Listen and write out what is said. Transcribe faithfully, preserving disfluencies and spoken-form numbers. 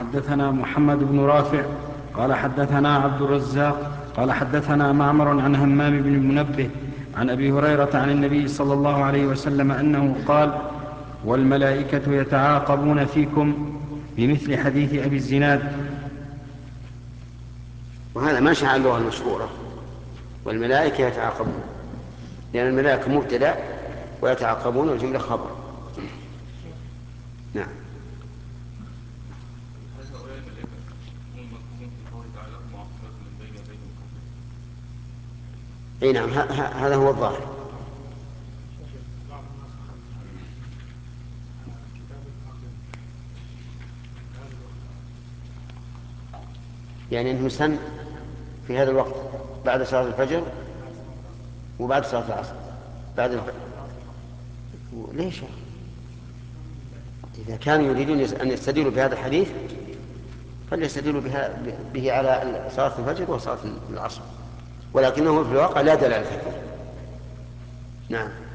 حدثنا محمد بن رافع قال حدثنا عبد الرزاق قال حدثنا معمر عن همام بن منبه عن أبي هريرة عن النبي صلى الله عليه وسلم أنه قال: والملائكة يتعاقبون فيكم، بمثل حديث أبي الزناد. وهذا ما شاء اللغة المشهورة، والملائكة يتعاقبون، لأن الملائكة مبتدأ ويتعاقبون الجملة خبر. نعم. اي نعم، هذا هو الظاهر. يعني انه سن في هذا الوقت بعد صلاة الفجر وبعد صلاة العصر بعد الفجر. ليش؟ إذا كانوا يريدون أن يستدلوا بهذا الحديث فليستدلوا به على صلاة الفجر وصلاة العصر، ولكنه في الواقع لا دلالة فيه. نعم.